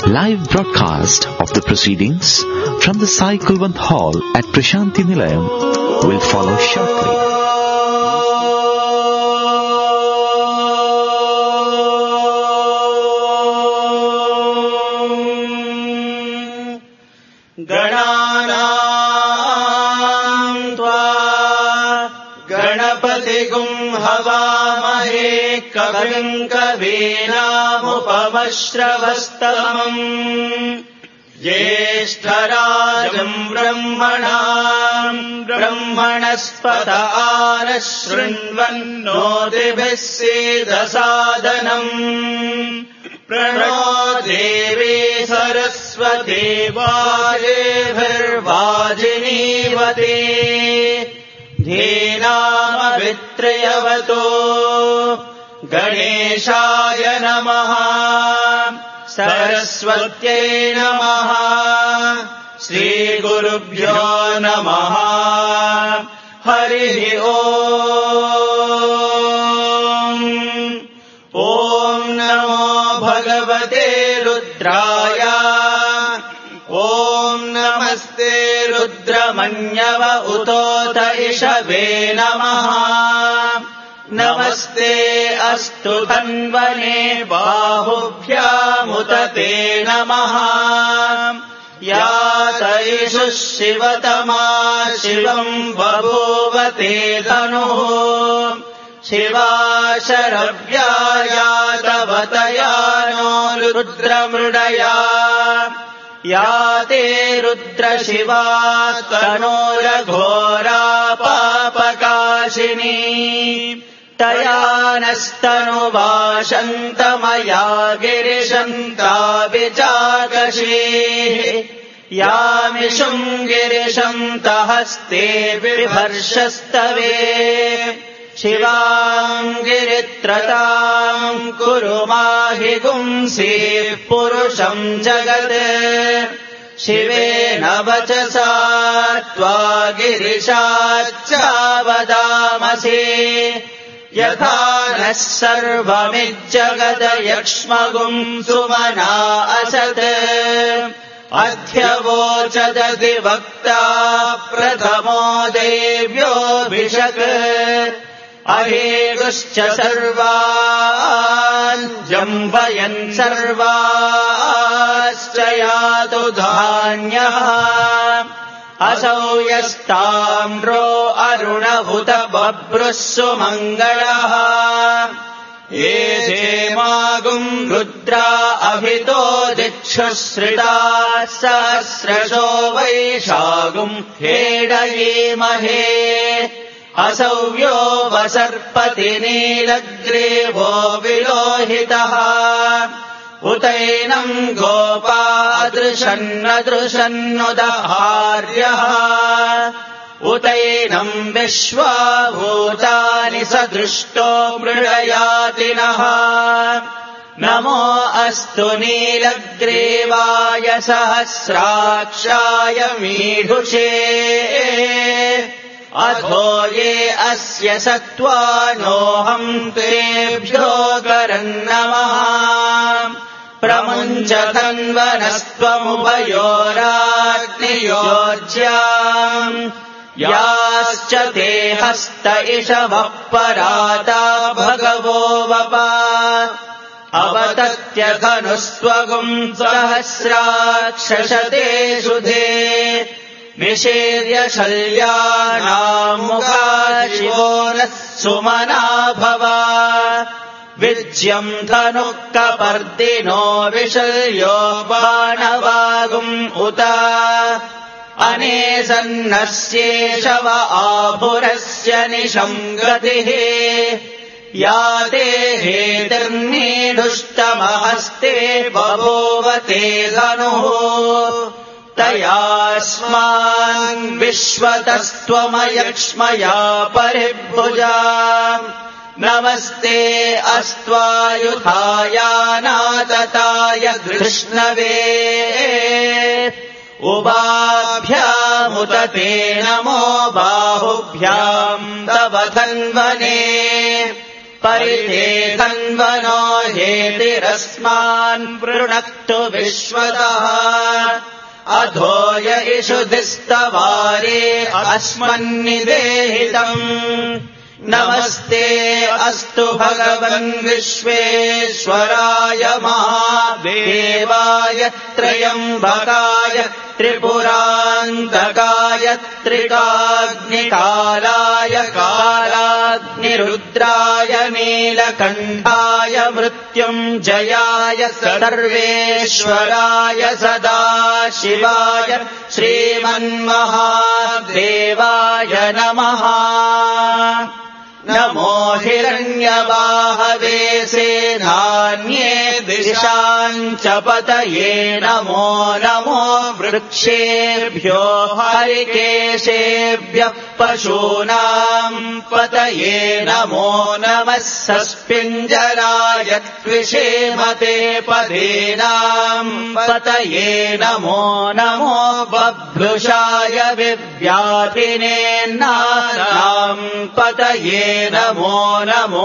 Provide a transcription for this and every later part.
Live broadcast of the proceedings from the Sai Kulwant Hall at Prashanti Nilayam will follow shortly. कविम् कवीनामुपमश्रवस्तमम् ज्येष्ठराजम् ब्रह्मणस्पत आनः शृण्वन्नोतिभिः सीदसादनम् प्रणो देवी सरस्वती वाजेभिर्वाजिनीवती धीनामभित्रयवतो गणेशाय नमः सरस्वत्यै नमः श्रीगुरुभ्यो नमः हरिः ॐ नमो भगवते रुद्राय ॐ नमस्ते रुद्रमन्यव उतोत इषवे नमः नमस्ते अस्तु धन्वने बाहुभ्यामुत ते नमः यात इषुः शिवतमा शिवम् बभूव ते धनुः शिवा शरव्या यातवतया नो रुद्रमृडया या ते रुद्रशिवा तनोरघोरा पापकाशिनी तया नस्तनुवाशन्तमया गिरिशन्ताभिचाकशीः यामिषुम् गिरिशन्तहस्ते बिभर्षस्तवे शिवाम् गिरित्रताम् कुरु माहि गुंसीः पुरुषम् जगत् शिवेन वचसा त्वा गिरिशाच्चावदामसि यथा नः सर्वमिज्जगदयक्ष्मगुम् सुमना असत् अध्यवोचदधिवक्ता प्रथमो देव्योऽभिषक् अहेगुश्च सर्वान् जम्भयन् सर्वाश्च यातु धान्यः असौ यस्ताम्रो अरुणभुत बभ्रुः सुमङ्गलः ये धेमागुम् रुद्रा अभितो दिक्षुश्रिताः सहस्रशो वैशागुम् हेडयेमहे असौव्यो वसर्पति नीलग्रीवो विलोहितः उतैनम् गोपादृशन्नदृशन्नुदहार्यः उतैनम् विश्वाभूतानि सदृष्टो मृडयातिनः नमो अस्तु नीलग्रीवाय सहस्राक्षाय मीढुषे अधो ये अस्य सत्त्वानोऽहम् तेभ्यो करन्नमः प्रमुञ्च तन्वनस्त्वमुभयोराग्नियोज्याम् याश्च ते हस्त इषवः पराता भगवो वपा अवतत्यधनुस्त्वगुम् सहस्राक्षशते शुधे निषेर्य शल्यानाम् मुखा शिवो नः सुमना भवा विज्यम् धनुः कपर्दिनो विशल्यो बाणवागुम् उत अनेसन्नस्येषव आभुरस्य निशङ्गतिः या ते हेतिर्नीढुष्टमहस्ते बभूव ते धनुः तयास्मान् विश्वतस्त्वमयक्ष्मया परिभुजा नमस्ते अस्त्वायुधायानातताय कृष्णवे उभाभ्यामुत ते नमो बाहुभ्याम् तव धन्वने परिते धन्वनो हेतिरस्मान् पृणक्तु विश्वतः अधोय इषुधिस्तवारे अस्मन्निदेहितम् नमस्ते अस्तु भगवन् विश्वेश्वराय महादेवाय त्र्यम्बकाय त्रिपुरान्तकाय त्रिकाग्निकालाय कालाग्निरुद्राय नीलकण्ठाय मृत्युञ्जयाय सर्वेश्वराय सदाशिवाय श्रीमन्महादेवाय नमः। नमो हिरण्यबाहवे सेनान्ये दिशाञ्च पतये नमो नमो वृक्षेभ्यो हरिकेशेभ्यः पशूनाम् पतये नमो नमः सस्पिञ्जराय त्विषेमते पदीनाम् पतये नमो नमो बभ्रुषाय विव्याधिनेन्नानाम् पतये नमो नमो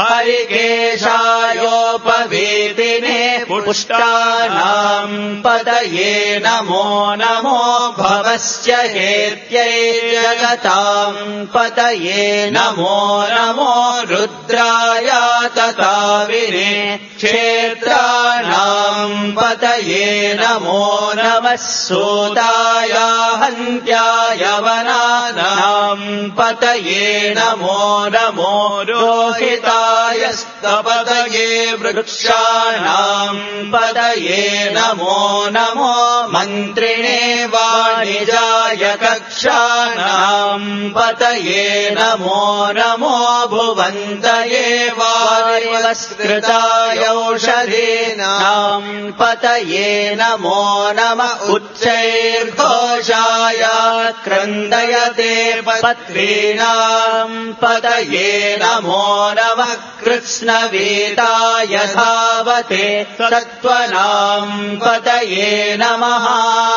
हरिकेशायोपवीतिने पुष्टानाम् पतये नमो नमो भवस्य हेत्यै जगताम् पतये नमो नमो रुद्राय तताविने क्षेत्राणाम् पतये नमो नमः सूताय हन्त्याय वनानाम् पतये नमो नमो रोहिताय स्तपतये वृक्षाणाम् पतये नमो नमो मन्त्रिणे वाणिजाय कक्षाणाम् पतये नमो नमो भुवन्तये वायुवस्कृताय औषधीनाम् पतये नमो नमः उच्चैर्घोषाय क्रन्दयते पत्रीणाम् पतये नमो नमः कृत्स्नवीताय धावते सत्त्वनाम् पतये नमः।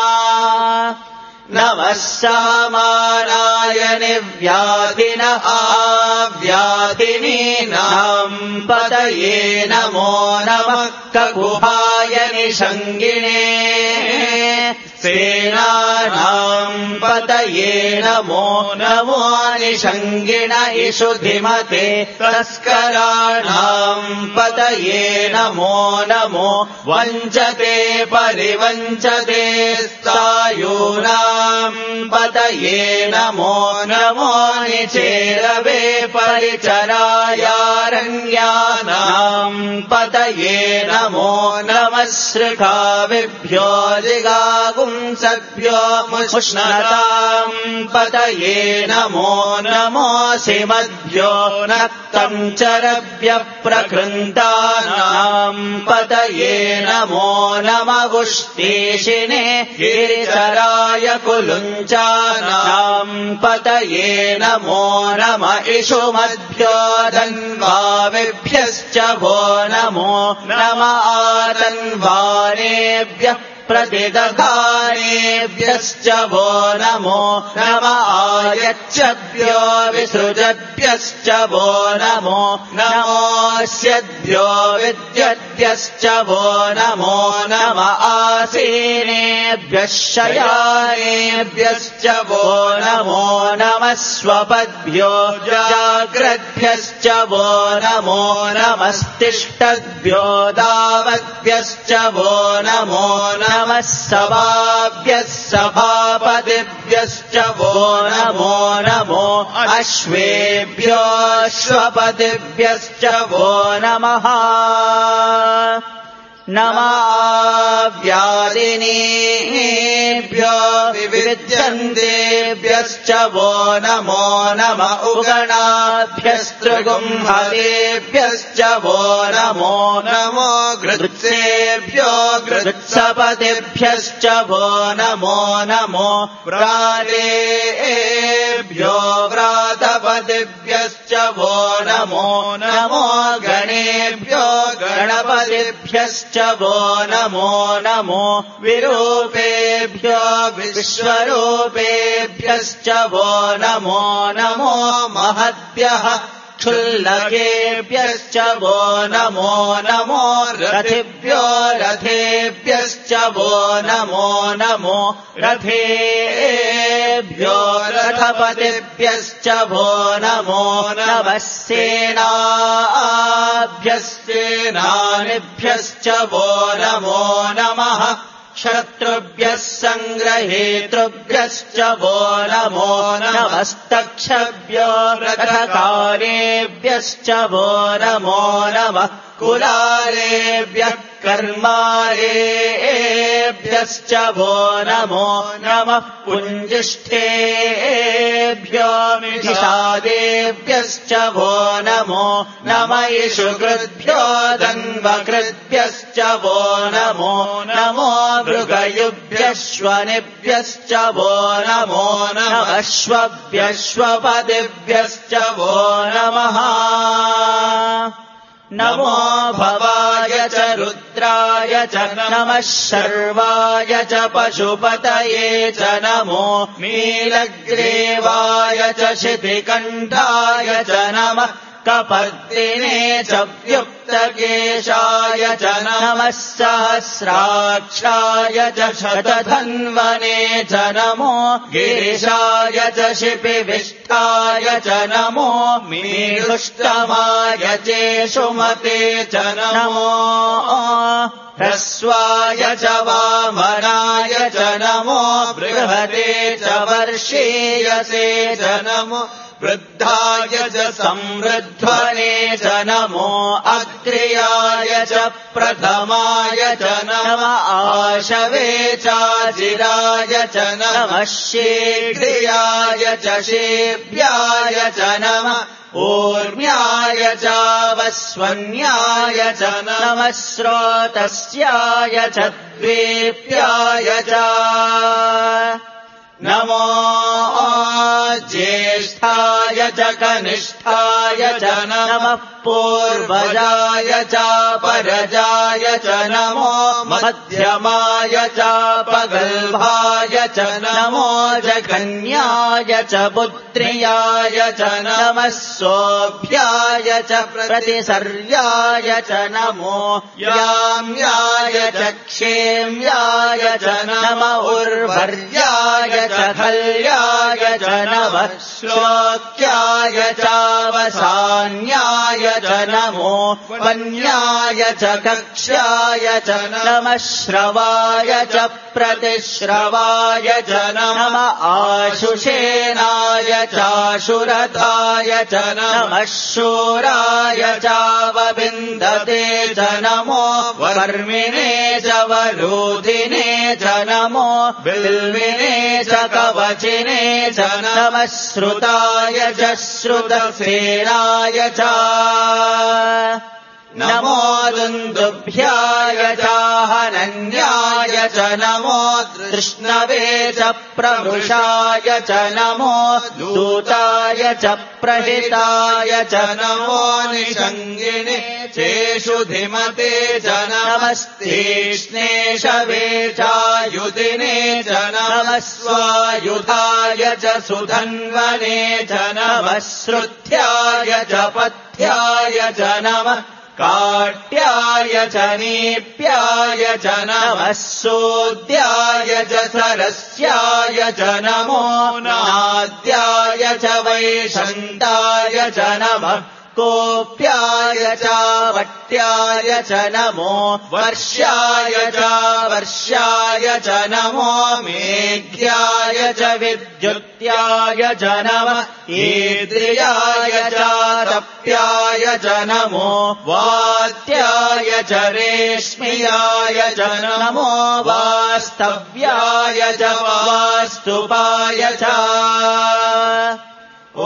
नमः सामानाय निर्व्याधिन आव्याधिनीनाम् पतये नमो नमः ककुहाय निषङ्गिणे सेनानाम् पतये नमो नमो निषङ्गिण इषुधिमते तस्कराणाम् पतये नमो नमो वञ्चते परिवञ्चते स्थायूनाम् पतये नमो नमो निचेरवे परिचरायारण्यानाम् पतये नमो नमः सृखाविभ्यो जिगागुंसभ्यो मुष्णताम् पतये नमो नमो सिमद्भ्यो नक्तम् चरभ्यः प्रकृन्तानाम् पतये नमो नमगुष्टीशिने गिरिचराय कुलुञ्चानाम् पतये नमो नम इषुमद्भ्यो धन्वाविभ्यश्च वो नमो नम आतन्वानेभ्यः प्रतिदधानेभ्यश्च वो नमो नम आयच्छद्भ्यो विसृजद्भ्यश्च वो नमो नमोऽस्यद्भ्यो विद्यद्भ्यश्च वो नमो नम आसीनेभ्यः शयानेभ्यश्च वो नमो नमः स्वपद्भ्यो जाग्रद्भ्यश्च वो नमो नमस्तिष्ठद्भ्यो दावद्भ्यश्च वो नमो नमः सभाभ्यः सभापतिभ्यश्च वो नमो नमो अश्वेभ्यो अश्वपतिभ्यश्च वो नमः नमाव्यादिनीभ्यो विविध्यन्तेभ्यश्च वो नमो नम उगणाभ्यस्त्रिगुंहतेभ्यश्च वो नमो नमो गृत्सेभ्यो गृत्सपतिभ्यश्च वो नमो नमो व्रातेभ्यो व्रातपतिभ्यश्च वो नमो नमो गणेभ्यो गणपतिभ्यश्च वो नमो नमो विरूपेभ्यो विश्वरूपेभ्यश्च वो नमो नमो महद्भ्यः क्षुल्लकेभ्यश्च वो नमो नमो रथिभ्यो रथेभ्यश्च वो नमो नमो रथेभ्यो रथपतिभ्यश्च वो नमो नमः सेनाभ्यश्चेनानिभ्यश्च वो नमो नमः शत्रुभ्यः सङ्ग्रहेतृभ्यश्च वो नमो नमस्तक्षभ्यो रथकारेभ्यश्च वो नमो नमः कुलालेभ्यः कर्मारेभ्यश्च वो नमो नमः पुञ्जिष्ठेभ्यो निषादेभ्यश्च वो नमो नमः इषुकृद्भ्यो दन्वकृद्भ्यश्च वो नमो नमो मृगयुभ्यश्वनिभ्यश्च वो नमो नमः श्वभ्यश्वपदिभ्यश्च वो नमः नमो भवाय च रुद्राय च नमः शर्वाय च पशुपतये च नमो नीलग्रीवाय च शितिकण्ठाय च नमः कपर्दिने च व्युक्तकेशाय च नमः सहस्राक्षाय च शतधन्वने च नमो गिरिशाय च शिपिविष्टाय च नमो मेरुष्टमाय चेषुमते च नमो ह्रस्वाय च वामनाय च नमो बृहते च वर्षीयसे च नमो वृद्धाय च संवृध्वने च नमो अग्र्याय च प्रथमाय च नमः आशवे चाजिराय च नमः शीघ्रियाय च शेभ्याय च नमः ऊर्म्याय च वस्वन्याय च नमः स्रोतस्याय च द्वीप्याय च नमो ज्येष्ठाय च कनिष्ठाय च नमः पूर्वजाय च परजाय च नमो मध्यमाय च पगल्भाय च नमो जघन्याय च पुत्र्याय च नमः सोऽभ्याय च प्रतिसर्याय च नमो याम्याय च क्षेम्याय च नम उर्वर्याय च खल्याय च नमः श्लोक्याय चावसान्याय च नमो वन्याय च कक्ष्याय च नमः श्रवाय च प्रतिश्रवाय च नमः आशुषेणाय चाशुरथाय च नमः शूराय चावविन्दते च नमो वर्मिणे च वरोधिने च नमो बिल्विने च कवचिने च नमः श्रुताय च श्रुतसेनाय च नमो दुन्दुभ्याय चाहनन्याय च नमो कृष्णवे च प्रवृषाय च नमो दूताय च प्रहिताय च नमो निषङ्गिने चेषुधिमते च नमस्तीक्ष्णेशवे चायुधिने च नमः स्वायुधाय च सुधन्वने च नमः श्रुत्याय च पथ्याय च नमः काट्याय च नीप्याय च नमः सोद्याय च सरस्याय च नमो नाद्याय च वैशन्ताय च नमः कोप्याय च वट्याय च नमो वर्ष्याय च वर्ष्याय च नमो मेघ्याय च विद्युत्याय च नमः ईद्रियाय च तप्याय च नमो वात्याय च रेश्म्याय च नमो वास्तव्याय च वास्तुपाय च ॐ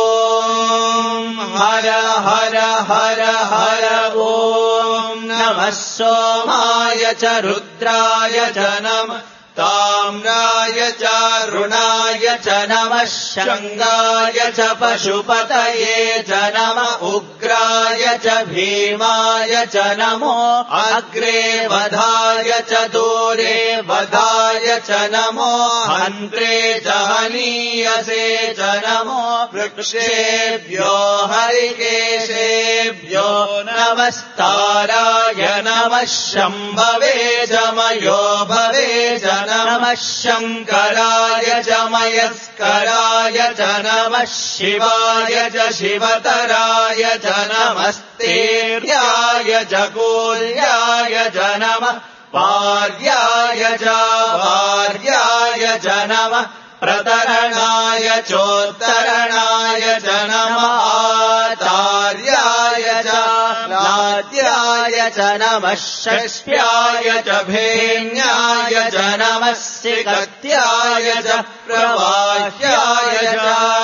हर हर हर हर ॐ नमः सोमाय च रुद्राय च नमः ताम्राय च रुणाय च नमः शङ्गाय च पशुपतये च नमः उग्राय च भीमाय च नमो अग्रे वधाय च दूरे वधाय च नमो हन्त्रे च हनीयसे च नमो वृक्षेभ्यो हरिकेशेभ्यो नमस्ताराय नमः शम्भवे च मयो भवे च नमः शङ्कराय च मयस्कराय च नमः शिवाय च शिवतराय च नमस्तेर्याय च कूल्याय च नमः पार्याय च वार्याय च नमः प्रतरणाय चोत्तरणाय च नमः आचार्याय च नाद्याय च नमः षष्ट्याय च भेन्याय च नमः सिकत्याय च प्रवाह्याय च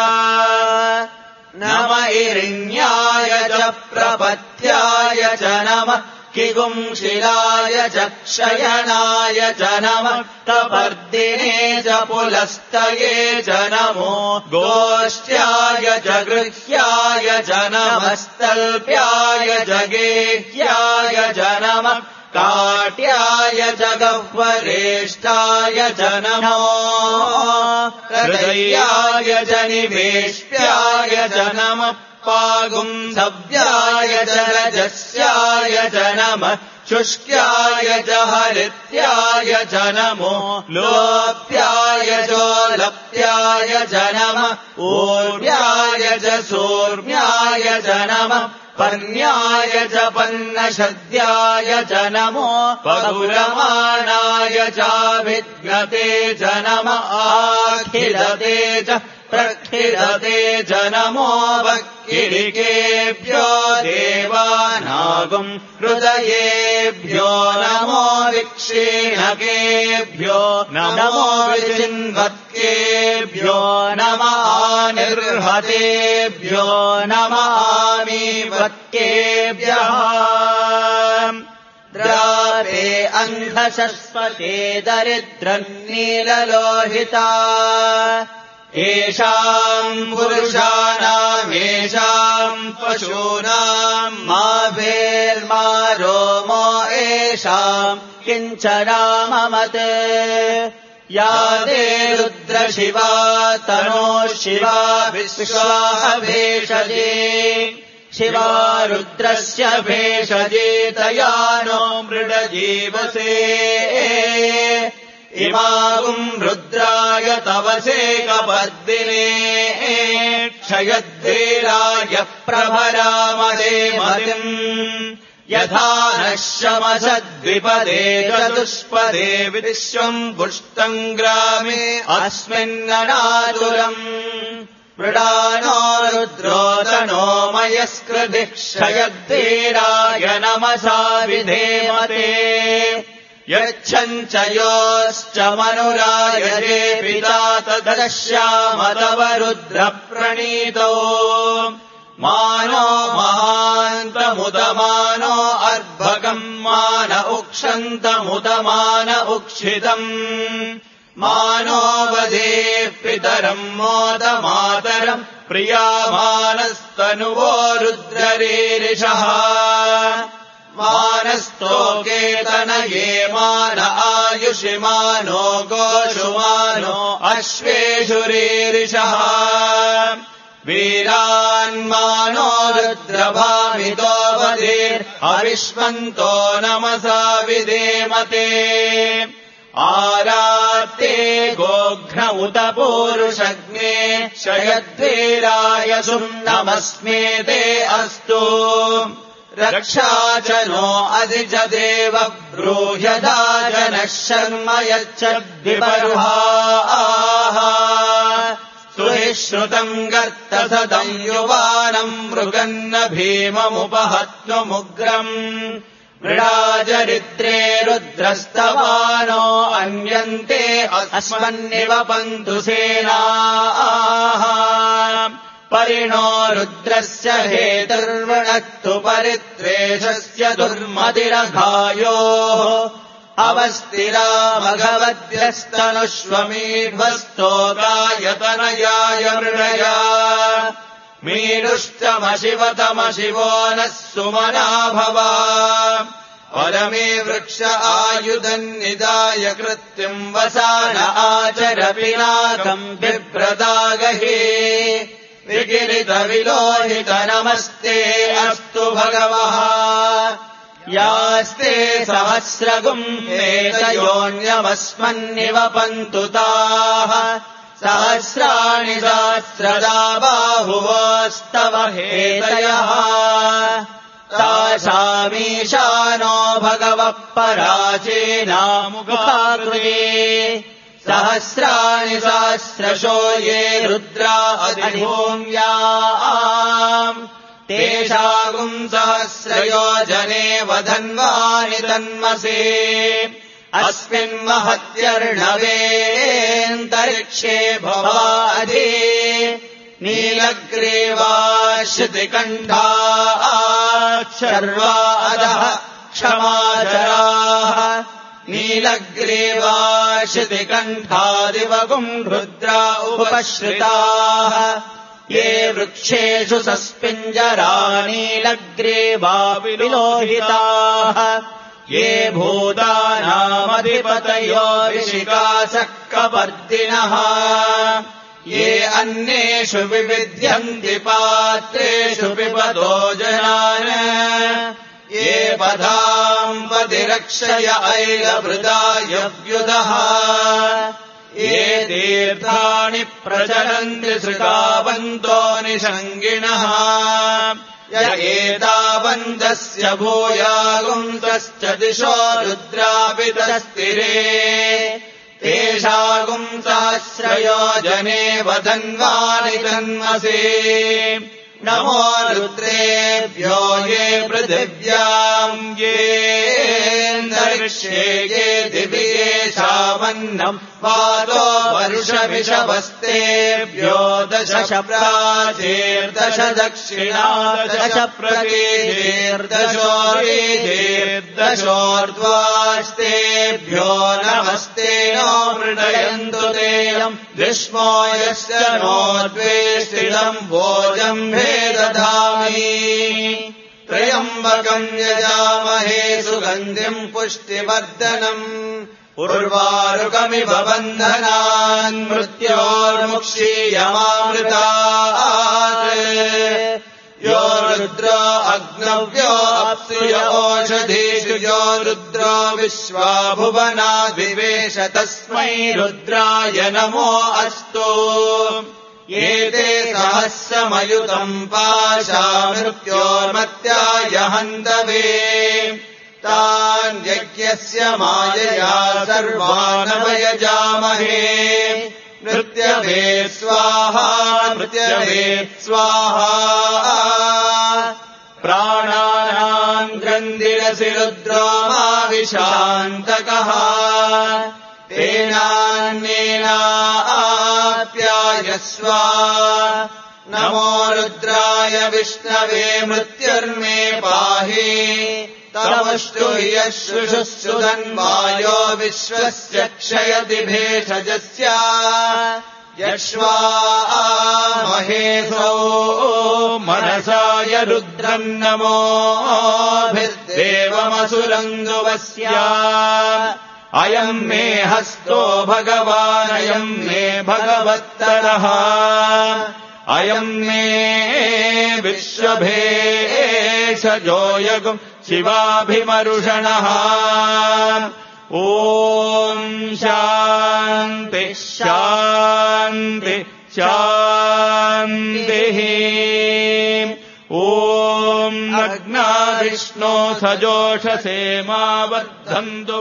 नम इरिण्याय च प्रपत्याय च नमः किगुंशिलाय च क्षयणाय च नमः कपर्दिने च पुलस्तये च नमो गोष्ट्याय च गृह्याय च नमस्तल्प्याय च गेह्याय च नमः काट्याय च गह्वरेष्ठाय च नमो हृदयाय च निवेष्ट्याय च नमः पागुंसव्याय च रजस्याय च नमः शुष्क्याय च हरित्याय च नमो लोप्याय चोलप्याय च नमः ऊर्व्याय च सूर्व्याय च नमः पन्याय च पन्नशद्याय च नमो पगुरमाणाय चाभिद्गते च नमः आखिलते च प्रखिलते च नमो वक्किलिकेभ्यो देवानागुम् हृदयेभ्यो नमो विक्षीणकेभ्यो नमो विचिन्वत्केभ्यो नमः निर्हतेभ्यो नमामीवत्केभ्यः द्रावे अन्धशस्वते दरिद्रन्नीललोहिता येषाम् पुरुषाणामेषाम् पशूनाम् मा भेर्मा रोमो येषाम् किञ्चनाममते या ते रुद्रशिवा तनो शिवा विश्वाः भेषजे शिवा रुद्रस्य भेषजे तया नो मृडजीवसे इमागुम् रुद्राय तवसे कपर्दिने क्षयद्वीराय प्रभरामदे मतिम् यथा नः शमसद्विपदे चतुष्पदे विश्वम् पुष्टम् ग्रामे अस्मिन्ननातुरम् मृडानो रुद्रोतनो मयस्कृतिः क्षयद्वीराय नमसा विधेमते यच्छञ्च योश्च मनुरायजे पिता तदश्याम तव रुद्रप्रणीतो मानो महान्तमुदमानो अर्भकम् मान उक्षन्तमुदमान उक्षितम् मानो वदेः पितरम् मोदमातरम् प्रियामानस्तनुवो रुद्ररीरिषः मानस्तोकेतनये मान आयुषिमानो गोषुमानो अश्वेषु रीरिषः वीरान्मानो रुद्रभामितो वधीर्हविष्मन्तो नमसा विधेमते आरात्ते गोघ्न उत पूरुषग्ने शयद्वीराय सुम्नमस्मेते अस्तु रक्षा च नो अधिजदेव ब्रूह्यदा जनः शर्म यच्छद्विपरुहाः सुहिश्रुतम् गर्तसदम् युवानम् मृगन्न भीममुपहत्वमुग्रम् मृडाचरित्रे रुद्रस्तवानो अन्यन्ते अस्मन्निवपन्तु सेनाः परिणो रुद्रस्य हेतुर्वणक्तु परित्वेषस्य दुर्मतिरघायोः अवस्तिरा मघवद्भ्यस्तनुष्वमीध्वस्तोकायतनयाय मृडया मीनुष्टमशिवतमशिवो नः सुमना भवा परमे वृक्ष आयुधन्निदाय कृत्यम् वसान आचर पिनाकम् बिभ्रदागहे विकिलितविलोहित नमस्ते अस्तु भगवः यास्ते सहस्रगुम् एतयोऽन्यमस्मन्निवपन्तु ताः सहस्राणि सहस्रदा बाहुवोस्तव हेतयः तासामीशानो भगवः पराचेनामुखाकृते सहस्राणि सहस्रशो ये रुद्रा अधिभूम्याम् तेषागुम् सहस्रयोजने वधन्वानि तन्मसे अस्मिन्महत्यर्णवेऽन्तरिक्षे भवाधि नीलग्रीवाश्रुतिकण्ठाक्षर्वा अधः क्षमाचराः नीलग्रीवाश्रुतिकण्ठादिवगुम् रुद्रा उपश्रिताः ये वृक्षेषु सस्पिञ्जरा नीलग्रीवा विलोहिताः ये भूतानामधिपतयो ऋषिकासः कपर्दिनः ये अन्येषु विविध्यन्ति पात्रेषु पिबतो जनान् ये पदाम् पतिरक्षय ऐलभृदायव्युदः ये तीर्थानि प्रचलन्ति श्रुतावन्तो निषङ्गिणः य एतावन्तस्य भूयागुंसश्च दिशो रुद्रापितस्तिरे तेषागुम् सहस्रयोजने वधन्वानि तन्मसे नमो रुद्रेभ्यो ये पृथिव्याम् येऽन्तरिक्षे ये दिवि येषामन्नम् वातो वर्षविषवस्तेभ्यो दश प्राचेर्दश दक्षिणा दश प्रतीचेर्दशोरेचेर्दशोर्ध्वास्तेभ्यो नमस्ते नो मृडयन्तु तेयम् ग्रीष्मो यस्य नोद्वेष्टिदम् भोजम् दधामि त्र्यम्बकम् यजामहे सुगन्धिम् पुष्टिवर्धनम् उर्वारुकमिव बन्धनान् मृत्योर्मुक्षीयमामृतात् यो रुद्रो अग्नव्यो अप्सुय ओषधीषु यो रुद्रो विश्वा भुवनाद्विवेश तस्मै रुद्राय नमो अस्तु एते सहस्रमयुतम् पाशा मृत्योर्मत्याय हन्तवे तान् यज्ञस्य मायया सर्वानवयजामहे मृत्यवे स्वाहा मृत्यवे स्वाहा प्राणानाम् ग्रन्थिरसि रुद्रो माविशान्तकः तेनान्येनाप्यायस्व नमो रुद्राय विष्णवे मृत्युर्मे पाहि तमस्तु यशुषुः धन्वायो विश्वस्य क्षयति भेषजस्य यक्ष्वा महेशो मनसाय रुद्रम् नमोभिर्देवमसुरन्दुवस्य अयम् मे हस्तो भगवानयम् मे भगवत्तरः अयम् मे विश्वभेषजोऽयगुम् शिवाभिमरुषणः ॐ शान्ति शान्ति शान्तिः ॐ अग्नाविष्णो सजोषसेमावर्धन्तु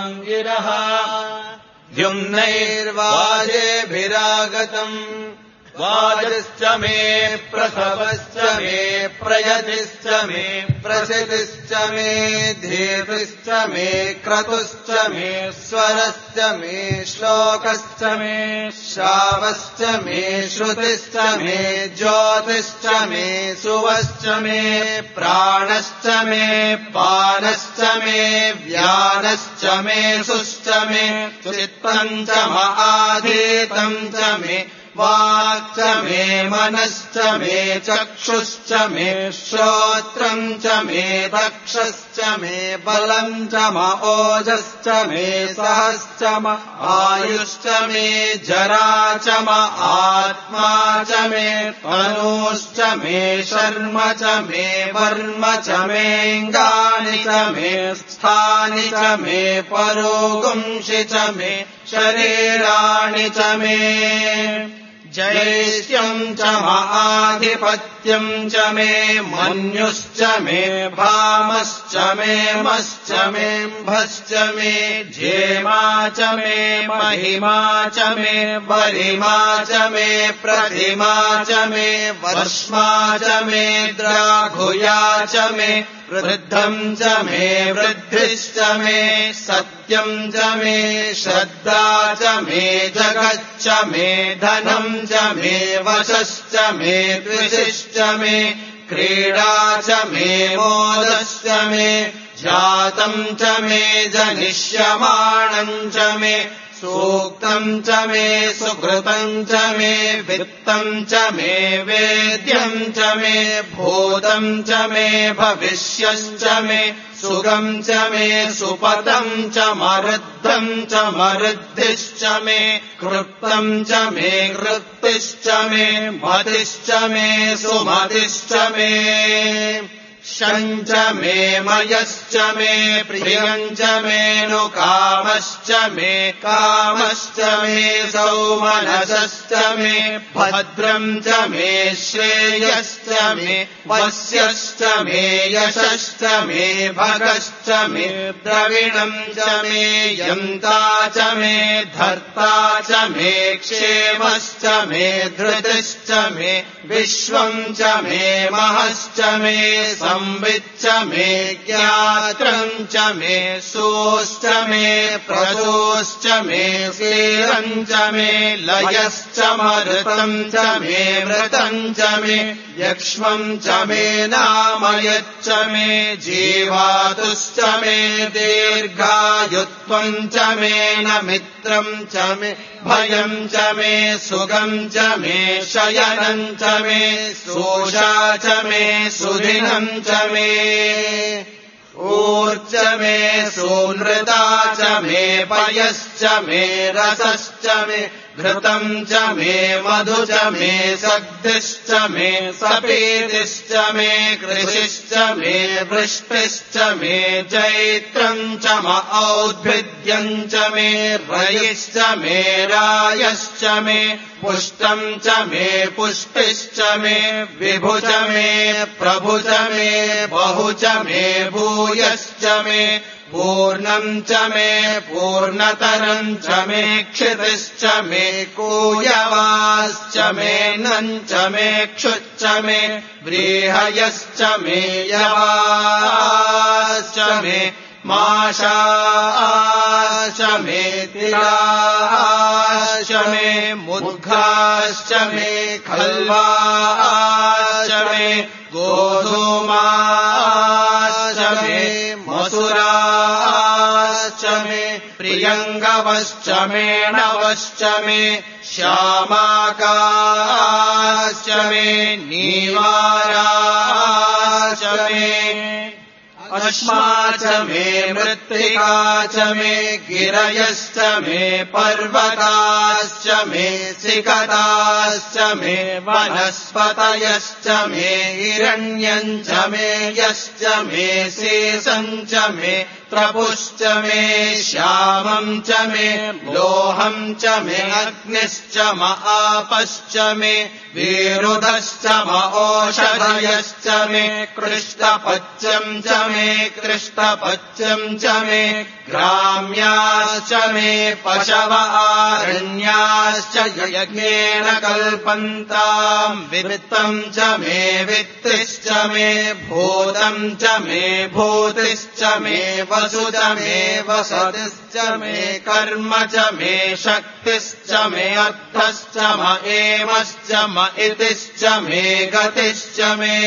वाङ्गिरः द्युम्नैर्वाजेभिरागतम् वाजश्च मे प्रसवश्च मे प्रयतिश्च मे प्रसिद्धिश्च मे धीर्तिश्च मे क्रतुश्च मे स्वरश्च मे श्लोकश्च मे श्रावश्च मे श्रुतिश्च मे ज्योतिश्च मे सुवश्च मे प्राणश्च मे पानश्च मे व्यानश्च मे सुश्च मे चित्तम् च महाधीतम् च मे वाक् च मे मनश्च मे चक्षुश्च मे श्रोत्रम् च मे दक्षश्च मे बलम् च ओजश्च मे सहश्च आयुश्च मे जरा च आत्मा च मे तनूश्च मे शर्म च मे वर्म च मेऽङ्गानि च मे स्थानि च मे परोगुंषि च मे शरीराणि च मे जैष्यम् च महाधिपत्यम् च मे मन्युश्च मे भामश्च मे मश्च मेऽम्भश्च मे जेमा च मे महिमा च मे वरिमा च मे प्रतिमा च मे वर्ष्मा च मे द्राघुया च मे वृद्धम् च मे वृद्धिश्च मे सत्यम् च मे श्रद्धा च मे जगच्च मे धनम् च मे वशश्च मे द्विषश्च मे क्रीडा च मे मोदश्च मे जातम् च मे जनिष्यमाणम् च मे सूक्तम् च मे सुकृतम् च मे वित्तम् च मे वेद्यम् च मे भूतम् च मे भविष्यश्च मे सुगम् च मे सुपदम् च मरुद्धम् च मरुद्धिश्च मे कृप्तम् च मे कृप्तिश्च मे मतिश्च मे सुमतिश्च मे शम् च मे मयश्च मे प्रियम् च मे नुकामश्च मे कामश्च मे सौमनसश्च मे भद्रम् च मे श्रेयश्च मे वस्यश्च मे यशश्च मे भगश्च मे द्रविणम् च मे यन्ता च मे धर्ता च मे क्षेमश्च मे धृतिश्च मे विश्वम् च मे महश्च मे संविच्च मे ज्ञात्रम् च मे सोश्च मे प्रसोश्च मे स्थिरम् च मे लयश्च मरुतम् च मे मृतम् च मे यक्ष्मम् च मे नामयच्च मे जीवातुश्च मे दीर्घायुत्वम् च मे न मित्रम् च मे भयम् च मे सुगम् च मे शयनम् च मे सोषा च मे सुदिनम् च मे ऊर्च मे सोनृता च मे पयश्च मे रसश्च मे घृतम् च मे मधु च मे सग्धिश्च मे सपीतिश्च मे कृषिश्च मे वृष्टिश्च मे चैत्रम् च औद्भिद्यम् च मे रयिश्च मे रायश्च मे पुष्टम् च मे पुष्टिश्च मे विभु च मे प्रभु च मे बहु च मे भूयश्च मे पूर्णम् च मे पूर्णतरम् च मे क्षितिश्च मे कूयवाश्च मे नम् च मे क्षुच्च मे व्रीहयश्च मे यवाश्च मे माशाश्च मे तिलाश्च मे मुद्घाश्च मे खल्वाश्च मे गोधूमाश्च मे मसुराश्च मे प्रियङ्गवश्च मे नवश्च मे श्यामाकाश्च मे नीवाराश्च मे अश्मा च मे मृत्तिका च मे गिरयश्च मे पर्वताश्च मे सिकताश्च मे वनस्पतयश्च मे हिरण्यम् च मे यश्च मे शेषम् च मे चित्रपुश्च मे श्यामम् च मे लोहम् च मे अग्निश्च म आपश्च मे विरुधश्च म ओषधयश्च मे कृष्णपच्यम् च मे कृष्णपच्यम् च मे ग्राम्याश्च मे पशव आरण्याश्च यज्ञेन कल्पन्ताम् वित्तम् च मे वित्तिश्च मे भूतम् च मे भूतिश्च मे वसु च मे वसतिश्च मे कर्म च मे शक्तिश्च मे अर्थश्च म एमश्च म इतिश्च मे गतिश्च मे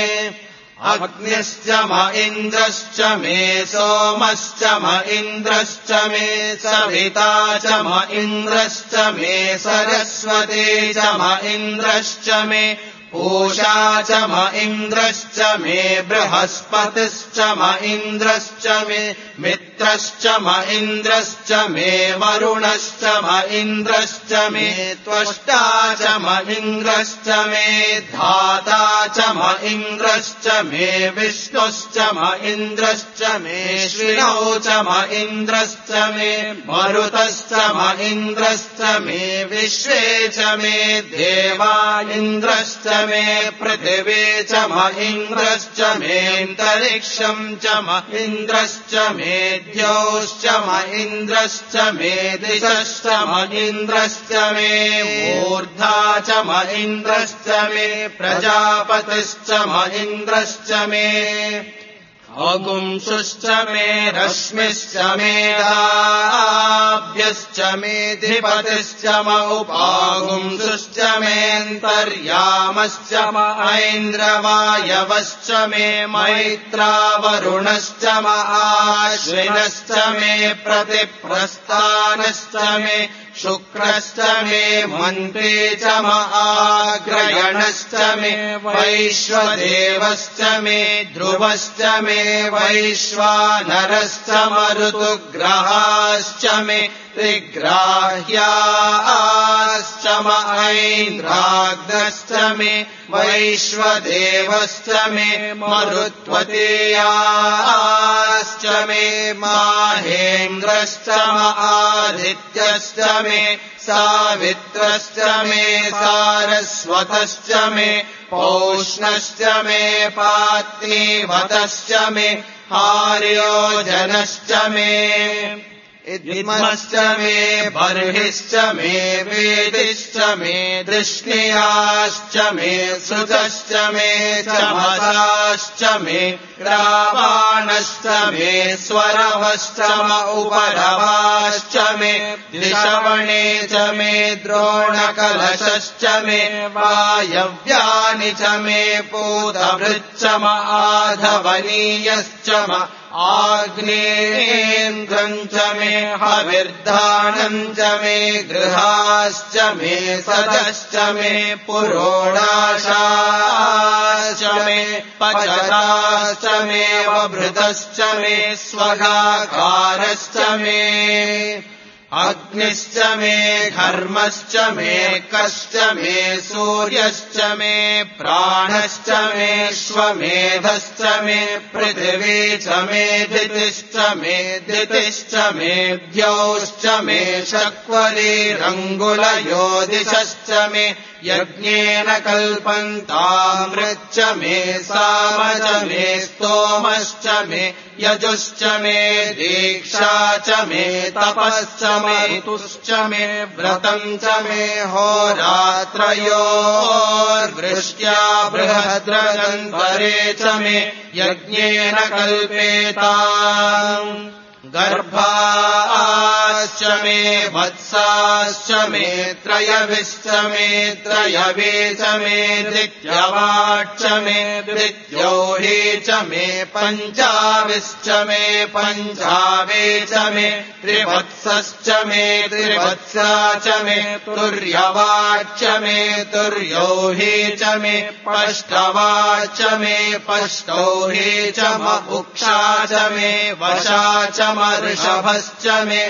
अग्निश्च म इन्द्रश्च मे सोमश्च म इन्द्रश्च मे सविता च म इन्द्रश्च मे सरस्वती च म इन्द्रश्च मे पूषा च म इन्द्रश्च मे बृहस्पतिश्च म इन्द्रश्च मे मित्रश्च म इन्द्रश्च मे वरुणश्च म इन्द्रश्च मे त्वष्टा च म इन्द्रश्च मे धाता च म इन्द्रश्च मे विष्णुश्च म इन्द्रश्च मे श्विनौ च म इन्द्रश्च मे मरुतश्च म इन्द्रश्च मे विश्वे च मे देवा इन्द्रश्च मे पृथिवी च म इन्द्रश्च मेऽन्तरिक्षम् च म इन्द्रश्च मे द्यौश्च म इन्द्रश्च मे दिशश्च म इन्द्रश्च मे मूर्धा च म इन्द्रश्च मे प्रजापतिश्च म इन्द्रश्च मे अगुंसुश्च मे रश्मिश्च मे दाभ्यश्च मे धिपतिश्च म उपागुंसुश्च मेऽन्तर्यामश्च म ऐन्द्रवायवश्च मे मैत्रावरुणश्च म आश्विनश्च मे प्रतिप्रस्थानश्च मे शुक्रश्च मे मन्त्री च म आग्रयणश्च मे वैश्वदेवश्च मे ध्रुवश्च मे वैश्वानरश्च मरुतुग्रहाश्च मे त्रिग्राह्याश्च म ऐन्द्राग्नश्च मे वैश्वदेवश्च मे मरुत्वतीयाश्च मे माहेन्द्रश्च म आदित्यश्च मे सावित्रश्च मे सारस्वतश्च मे पौष्णश्च मे पात्नीवतश्च मे हार्योजनश्च मे इद्मश्च मे बर्हिश्च मे वेदिश्च मे दृष्णियाश्च मे सृजश्च मे चमसाश्च मे रावाणश्च मे स्वरवश्च म उपरवाश्च मे द्विषवणे च मे द्रोणकलशश्च मे वायव्यानि च मे पूतभृच्च म आधवनीयश्च म आग्नेन्द्रम् च मे हविर्धानम् च मे गृहाश्च मे सदश्च मे पुरोडाशाश्च मे पचसाश्च मे वभृतश्च मे स्वगाकारश्च मे अग्निश्च मे घर्मश्च मे कश्च मे सूर्यश्च मे प्राणश्च मे श्वमेधश्च मे पृथिवी च मे दितिश्च मे दितिश्च मे द्यौश्च मे शक्वलीरङ्गुलयो दिशश्च मे यज्ञेन कल्पन्तामृच्च मे साम च मे स्तोमश्च मे यजुश्च मे दीक्षा च मे तपश्च मे ऋतुश्च मे व्रतम् च मे होरात्रयोर्वृष्ट्या बृहद्रजन्तरे च मे यज्ञेन कल्पेताम् गर्भाश्च मे वत्साश्च मे त्रयविश्च मे त्रयवे च मे द्वित्यवाच्च मे द्वित्योहि च मे पञ्चाविश्च मे पञ्चावे च मे त्रिवत्सश्च मे त्रिवत्सा च मे तुर्यवाच्च मे तुर्योहि च मे पष्टवाच्च मे पष्टौहि च म उक्षा च मे वशा च ऋषभश्च मे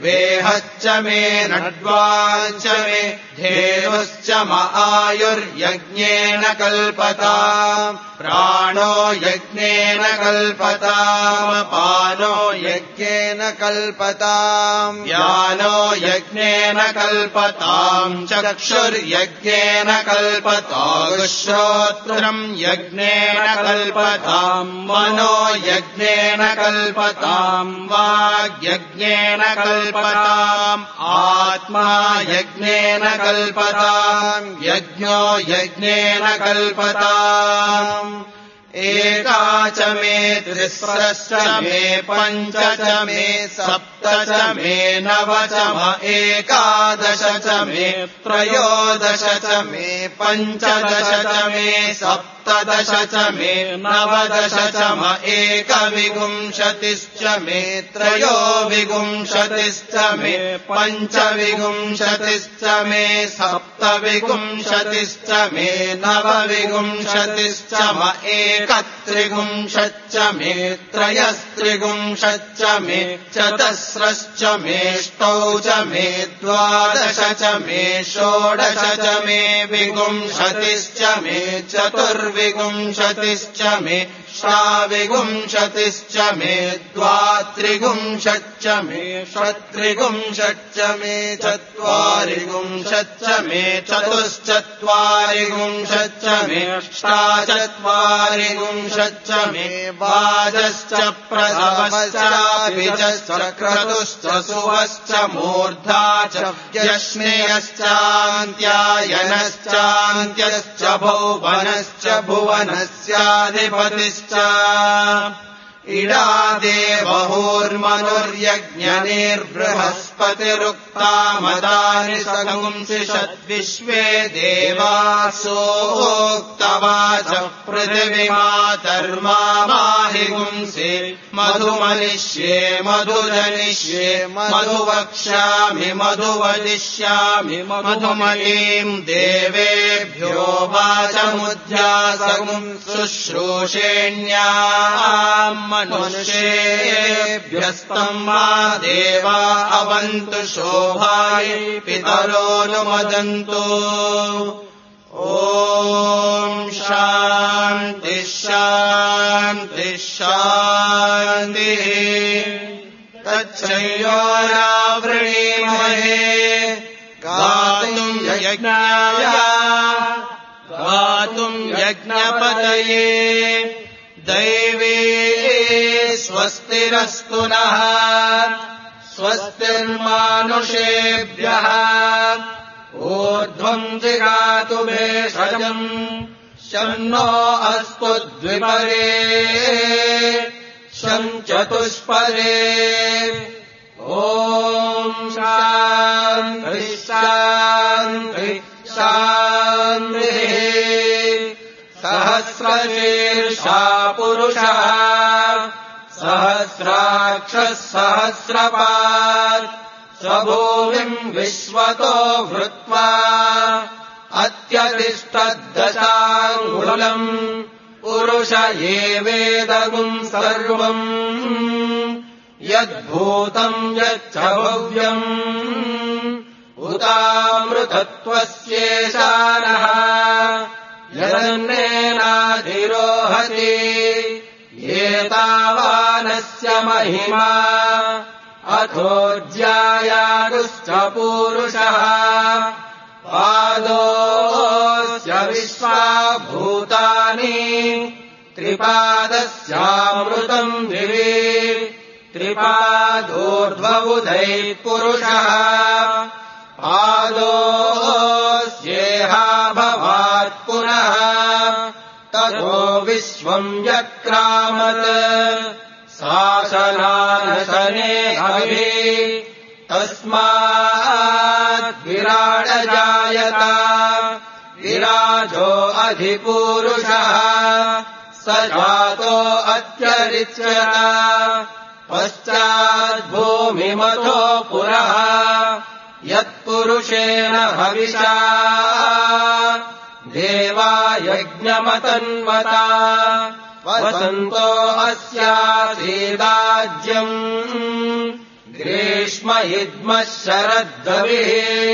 वेहश्च मे नड्वाश्च मे धेनुश्च आयुर्यज्ञेन कल्पताम् प्राणो यज्ञेन कल्पताम् पानो यज्ञेन कल्पताम् व्यानो यज्ञेन कल्पताम् चक्षुर्यज्ञेन कल्पताम् श्रोत्रम् यज्ञेन कल्पताम् मनो यज्ञेन कल्पताम् वाग्यज्ञेन कल्पताम् आत्मा यज्ञेन कल्पताम् यज्ञो यज्ञेन कल्पताम् एका च मे त्रिस्रश्च मे पञ्च च मे सप्त च मे नव च एकादश च मे त्रयोदश च मे पञ्चदश च मे सप्तदश च मे नवदश च एकविंशतिश्च मे त्रयोविंशतिश्च मे पञ्चविंशतिश्च मे सप्तविंशतिश्च मे नवविंशतिश्च एकत्रिंशच्च मे त्रयस्त्रिंशच्च मे चतस्रश्च मेष्टौ च मे द्वादश च मे षोडश च मे विंशतिश्च मे चतुर्विंशतिश्च मे षाविंशतिश्च मे द्वात्रिंशच्च मे षट्त्रिंशच्च मे चत्वारिंशच्च मे चतुश्चत्वारिंशच्च मे अष्टाचत्वारिंशच्च मे वाजश्च प्रथमश्चाभिजश्च क्रतुश्च सुवश्च मूर्धा च व्यश्नेयश्चान्त्यायनश्चान्त्यश्च भुवनश्च भुवनस्याधिपतिश्च इडा देवहोर्मनुर्यज्ञनिर्बृहस्पतिरुक्ता मदानि सगुंसिषद्विश्वे देवासोक्तवाच पृथिवीमातर्मा माहिगुंसे मधुमनिष्ये मधुजनिष्ये मधुवक्ष्यामि मधुवदिष्यामि मधुमतीम् देवेभ्यो वाचमुध्यासगुं शुश्रूषेण्याम् मनुष्येभ्यस्तम् मा देवा अवन्तु शोभाय पितरोऽनुमदन्तु ॐ शान्तिः शान्तिः शान्तिः तच्छयोरावृणीमहे गातुम् यज्ञाय गातुम् यज्ञपतये दैवे स्वस्तिरस्तु नः स्वस्तिर्मानुषेभ्यः ऊर्ध्वम् जिगातु भेषजम् शन्नो अस्तु द्विपरे शं चतुष्परे ॐ शान्तिः शान्तिः शान्तिः सहस्रशीर्षा पुरुषः सहस्राक्षः सहस्रपात् स्वभूमिम् विश्वतो वृत्वा अत्यतिष्ठद्दशाङ्गुलम् पुरुष एवेदगुम् सर्वम् यद्भूतम् यच्च भव्यम् उतामृतत्वस्येषानः यदन्नेनाधिरोहति एतावानस्य महिमा अथोऽज्यायागुश्च पूरुषः पादोऽस्य विश्वाभूतानि त्रिपादस्यामृतम् दिवि त्रिपादोर्ध्वबुधैः पुरुषः पादोऽस्येहा भवात् पुनः ततो विश्वम् व्यक्रामत् शासनानशने अभि तस्मात् विराडजायत विराजो अधिपूरुषः स जातो अत्यरिच्यत पश्चाद्भूमिमथो पुरः यत्पुरुषेण हविषा देवा यज्ञमतन्वता वसन्तो अस्यासीदाज्यम् ग्रीष्म इद्मः शरद्गविः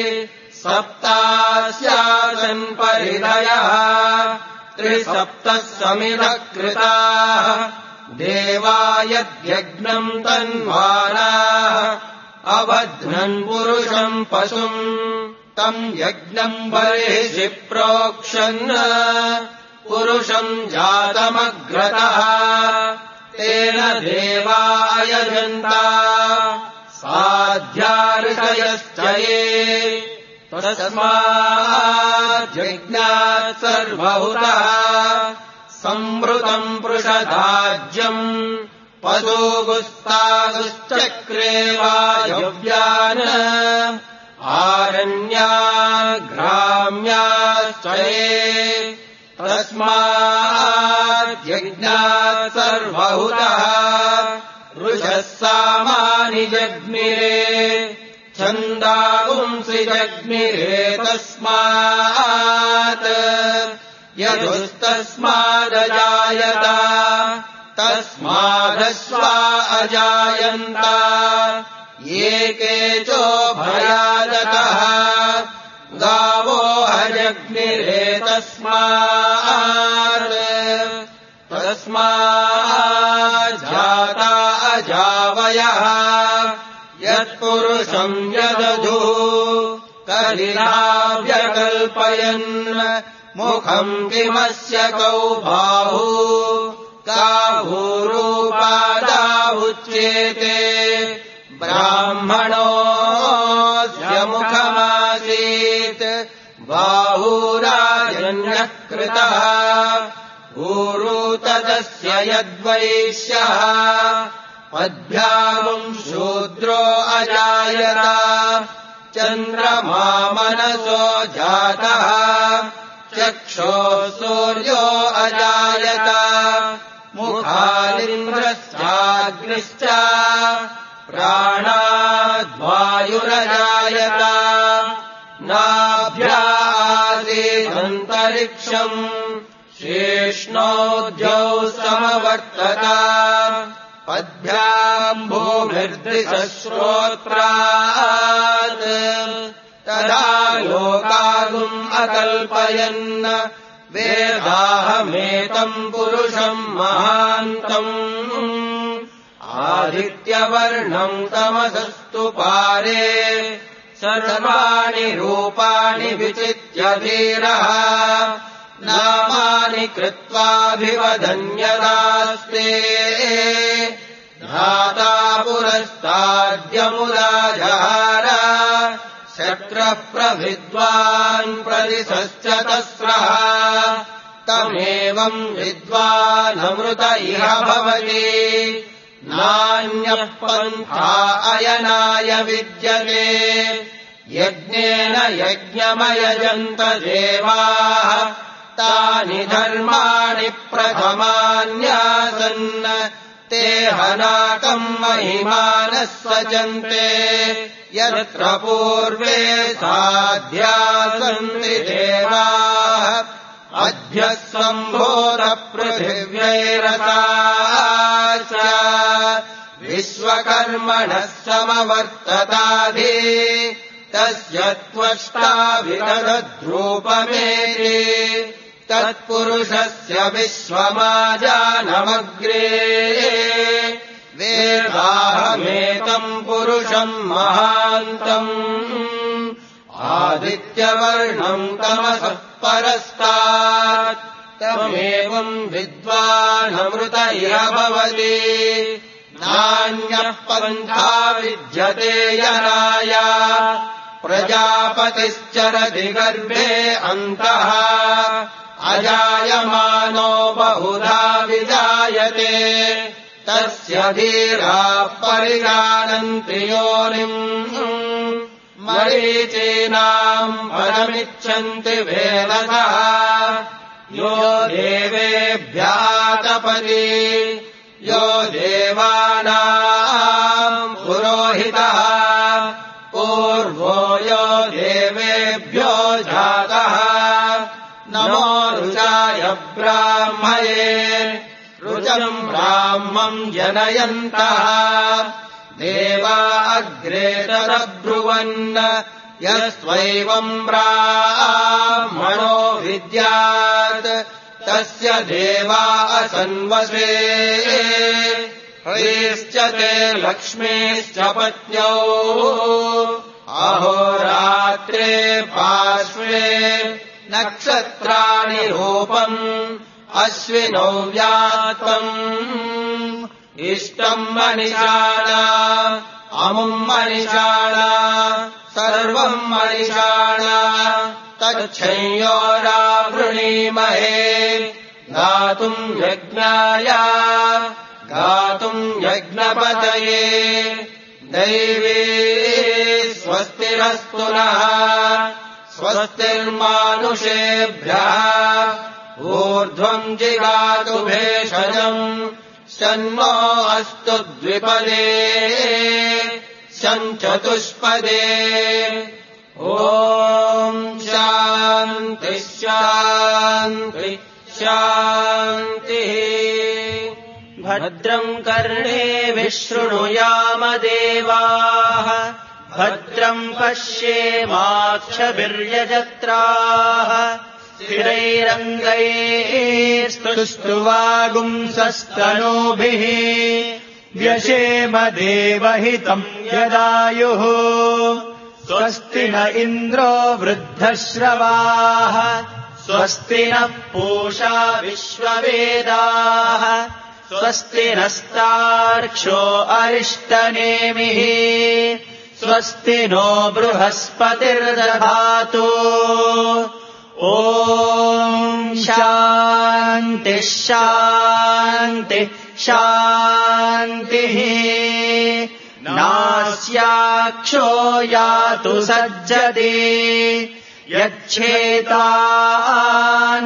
सप्तास्यासन् परिधयः त्रिसप्तः समिधः कृताः देवा यद्यज्ञम् तन्वानाः अबध्नन् पुरुषम् पशुम् तम् यज्ञम् बर्हिषि प्रोक्षन् पुरुषम् जातमग्रतः तेन देवा यजन्ता साध्या ऋषयश्च ये तस्माज्जज्ञात् सर्वहुतः संवृतम् पृषदाज्यम् पशुगुस्तागुश्चक्रे वायव्यान् आरण्याग्राम्याश्च ये तस्माज्जज्ञात् सर्वहुतः ऋषः सामानि जग्मिरे छन्दागुंसि जग्मिरे तस्मात् यदुस्तस्मादजायत तस्मादश्वा अजायन्त ये केचोभयादतः गावो हजग्निरे तस्माज्जाता अजावयः यत्पुरुषम् यदधुः कलिनाव्यकल्पयन् मुखम् किमस्य कौ बाहु काभूरूपादाहुच्येते ब्राह्मणोऽस्य मुखमासीत् बाहुराजन्यः कृतः ऊरू तदस्य यद्वैश्यः पद्भ्याम् शूद्रो अजायत चन्द्रमा मनसो जातः चक्षोः सूर्यो अजायत मुखालिन्द्रश्चाग्निश्च प्राणाद्वायुरजायत नाभ्यासीदन्तरिक्षम् शेष्णोद्यौ समवर्तत पद्भ्याम् भूमिर्दृशश्रोत्रात् तदा लोकागुम् अकल्पयन् वेदाहमेतम् पुरुषम् महान्तम् आदित्यवर्णम् तमसस्तु पारे सर्वाणि रूपाणि विचित्य धीरः नामानि कृत्वाभिवदन्यदास्ते धाता पुरस्ताद्यमुराजहार शक्रः प्रविद्वान् प्रदिशश्च तस्रः तमेवम् विद्वानमृत इह भवति नान्यः पन्था अयनाय विद्यते यज्ञेन यज्ञमयजन्त देवाः तानि धर्माणि प्रथमान्यासन् ते हनाकम् महिमानः सचन्ते यत्र पूर्वे साध्या सन्ति देवाः अद्यः सम्भोरपृथिव्यैरसाश्च विश्वकर्मणः समवर्तताधि तस्य त्वष्टा विदधद्रूपमेति तत्पुरुषस्य विश्वमाजानमग्रे वेदाहमेतम् पुरुषम् महान्तम् आदित्यवर्णम् तमसः परस्तात् तमेवम् विद्वानमृत इह भवति नान्यः पन्था विद्यते यनाय प्रजापतिश्चरति गर्भे अन्तः अजायमानो बहुधा विजायते तस्य धीराः परिजानन्ति योनिम् मरीचीनाम् पदमिच्छन्ति वेदसः यो देवेभ्यः तपति यो देवानाम् पुरोहितः पूर्वो यो देवेभ्यो जातः नमो रुचाय ब्राह्मये रुचम् ब्राह्मम् जनयन्तः देवा अग्रे तदब्रुवन् यस्त्वैवम् ब्राह्मणो विद्यात् तस्य देवा असन्वसे ह्रीश्च ते लक्ष्मीश्च पत्न्यौ अहोरात्रे पार्श्वे नक्षत्राणि रूपम् अश्विनौ व्यात्तम् इष्टम् मनिषाणा अमुम् मनिषाणा सर्वम् मनिषाणा तच्छंयोरावृणीमहे गातुम् यज्ञाय गातुम् यज्ञपतये दैवी स्वस्तिरस्तु नः स्वस्तिर्मानुषेभ्यः ऊर्ध्वम् जिगातु भेषजम् शन्नो अस्तु द्विपदे शञ्चतुष्पदे ॐ शान्ति शान्ति शान्तिः भद्रम् कर्णेभिः शृणुयाम देवाः भद्रम् पश्येमाक्षभिर्यजत्राः स्थिरैरङ्गैस्तुष्ट्वागुंसस्तनूभिः व्यशेम देवहितम् यदायुः स्वस्ति न इन्द्रो वृद्धश्रवाः स्वस्ति नः पूषा विश्ववेदाः स्वस्ति नस्तार्क्ष्यो अरिष्टनेमिः स्वस्ति नो बृहस्पतिर्दधातु ॐ शान्ति शान्ति शान्तिः नास्याक्षो यातु सज्जते यच्छेतान्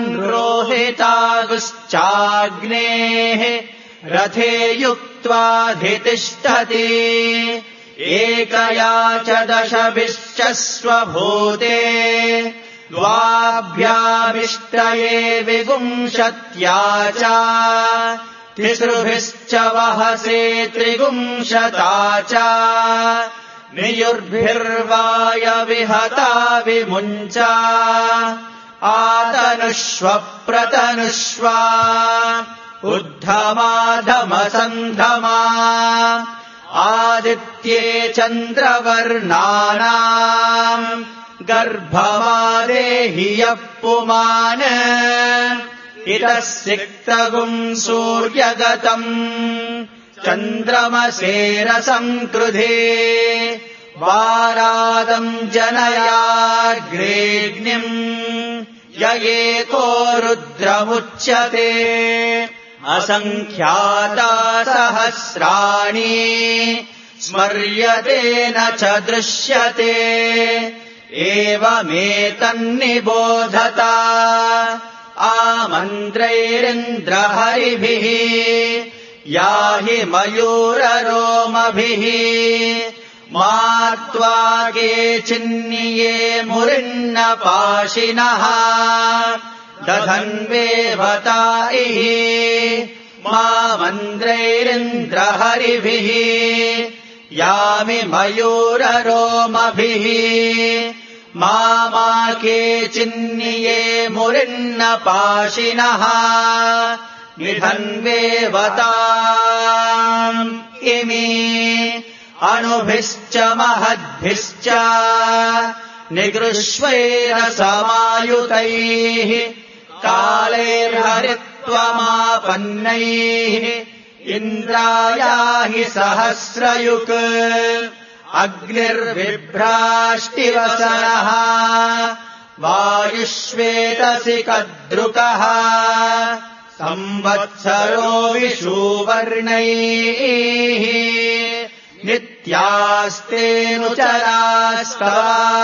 रोहितागुश्चाग्नेः रथे युक्त्वाधितिष्ठति एकया च दशभिश्च स्वभूते द्वाभ्यामिष्टये विगुंशत्या च तिसृभिश्च वहसे त्रिगुंशता च नियुर्भिर्वायविहता विमुञ्च आतनुष्व प्रतनुष्व उद्धमाधमसन्धमा आदित्ये चन्द्रवर्णानाम् गर्भमादेहि यः पुमान् इतः सिक्तगुम् सूर्यगतम् चन्द्रमसेरसम् कृधे वारादम् जनयाग्रेग्निम् य एको रुद्रमुच्यते असङ्ख्याता सहस्राणि स्मर्यते न च दृश्यते एवमेतन्निबोधत आमन्त्रैरिन्द्रहरिभिः याहि मयूररोमभिः मात्वा केचिन्निये मुरिन्नपाशिनः दधन्वेवता इः मामन्त्रैरिन्द्रहरिभिः यामि मयूररोमभिः मा केचिन्निये मुरिन्नपाशिनः निधन्वेवता इमे अणुभिश्च महद्भिश्च निगृह्वैरसमायुतैः कालैर्हरित्वमापन्नैः इन्द्रायाहि सहस्रयुक् अग्निर्बिभ्राष्टिवसनः वायुष्वेतसि कद्रुकः संवत्सरो विषुवर्णैः नित्यास्तेऽनुचरास्तव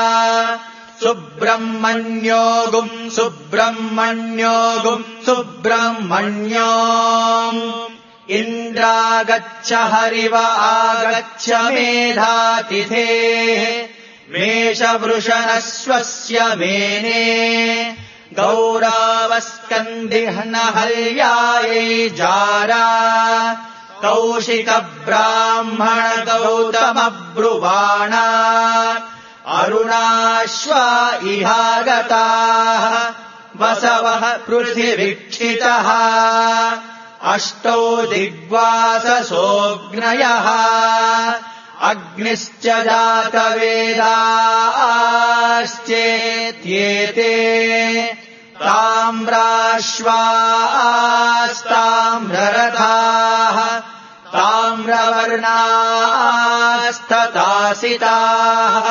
सुब्रह्मण्योऽगुम् सुब्रह्मण्योऽगुम् सुब्रह्मण्योम् इन्द्रागच्छ हरिव आगच्छ मेधातिथेः मेषवृषणस्वस्य मेने गौरावस्कन्दिह्न हल्यायै जारा कौशिकब्राह्मणगौतमब्रुवाण अरुणाश्वा इहागताः वसवः पृथिवीक्षितः अष्टौ दिग्वाससोऽग्नयः अग्निश्च जातवेदाश्चेत्येते ताम्राश्वास्ताम्ररथाः ताम्रवर्णास्ततासिताः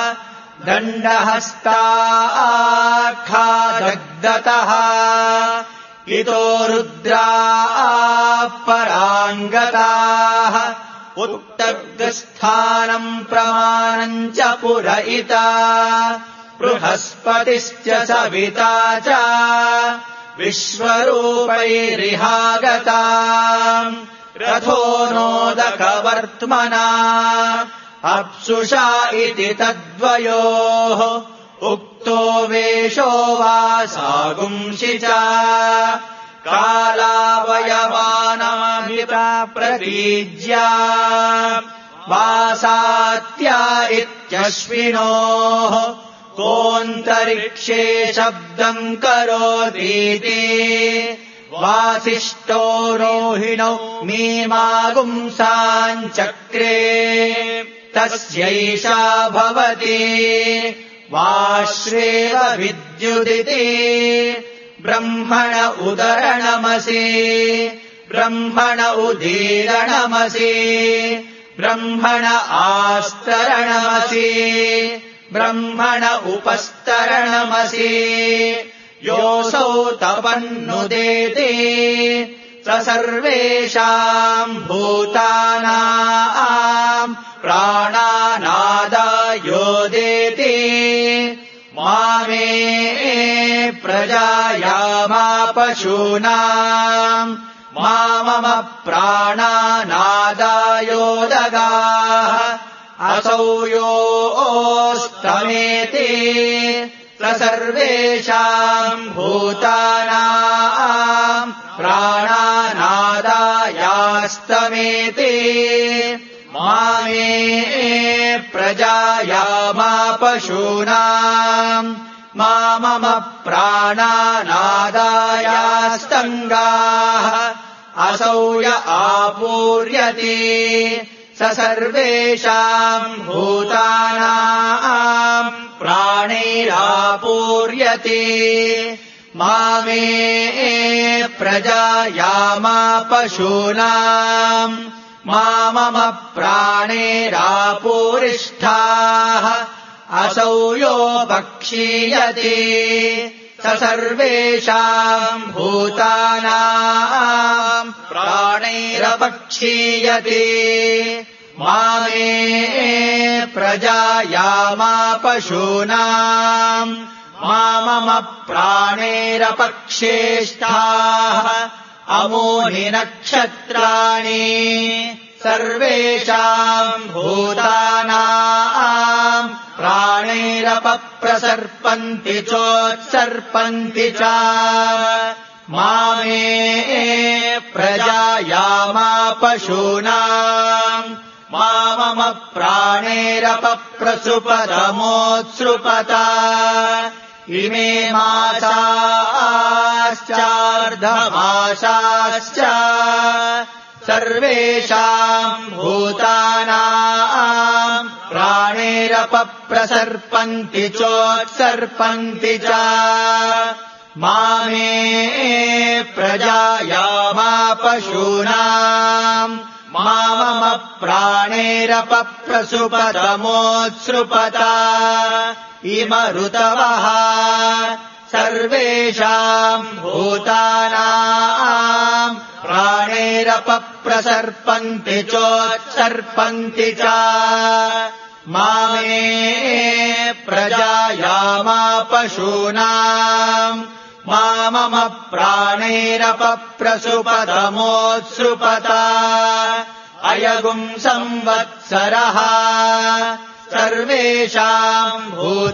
दण्डहस्ताखादग्धतः इतो रुद्राः पराङ्गताः उत्तग्स्थानम् प्रमाणम् च पुरयिता बृहस्पतिश्च सविता च विश्वरूपैरिहागता रथो नोदकवर्त्मना अप्सुषा इति तद्वयोः उक्तो वेषो वासागुंसि च कालावयवानामिता प्रतीज्या वासात्या इत्यश्विनोः कोऽन्तरिक्षे शब्दम् करोतीति वासिष्ठो रोहिणौ मीमागुंसाञ्चक्रे तस्यैषा भवति वाश्रेव विद्युदिति ब्रह्मण उदरणमसि ब्रह्मण उदीरणमसि ब्रह्मण आस्तरणमसि ब्रह्मण उपस्तरणमसि योऽसौ तपन्नुदेति स सर्वेषाम् भूतानाम् प्राणानादायोदेति मामे प्रजायामा पशूनाम् मम प्राणानादायोदगाः असौ योऽस्तमेति स सर्वेषाम् भूतानाम् प्राणानादायास्तमेति मामे प्रजायामा पशूनाम् मम प्राणानादायास्तङ्गाः असौ य आपूर्यति स सर्वेषाम् भूतानाम् प्राणैरापूर्यति मामे प्रजायामा पशूनाम् मम प्राणैरापूरिष्ठाः असौ यो भक्षीयति स सर्वेषाम् भूतानाम् प्राणैरपक्षीयति मामे प्रजायामा पशूनाम् मम प्राणैरपक्षेष्ठाः अमूनि नक्षत्राणि सर्वेषाम् भूतानाम् प्राणैरपप्रसर्पन्ति चोत्सर्पन्ति च मामे प्रजायामा पशूनाम् मम प्राणैरपप्रसृपतमोत्सृपत इमे मासाश्चार्धमासाश्च सर्वेषाम् भूतानाम् प्राणैरपप्रसर्पन्ति चोत्सर्पन्ति च मामे प्रजायामा पशूनाम् मम प्राणैरपप्रसृपतमोत्सृपत इम ऋतवः सर्वेषाम् भूतानाम् प्राणैरपप्रसर्पन्ति चोत्सर्पन्ति च मामे प्रजायामा पशूनाम् मम प्राणैरपप्रसृपतमोत्सृपत अयगुम् संवत्सरः सर्वेषाम्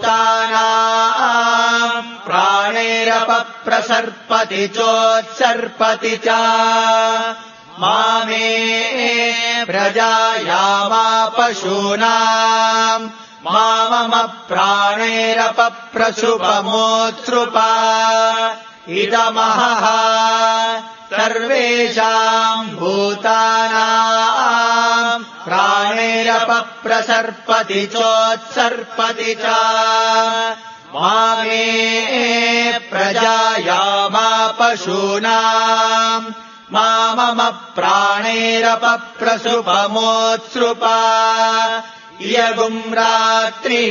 भूतानाम् प्राणैरपप्रसर्पति चोत्सर्पति च मामे प्रजायामा पशूनाम् मामम प्राणैरपप्रसुपमोत्सृपा इदमहः सर्वेषाम् भूतानाम् प्राणैरपप्रसर्पति चोत्सर्पति च मामे प्रजायामा पशूनाम् मामम प्राणैरपप्रसुपमोत्सृपा इयगुम् रात्रिः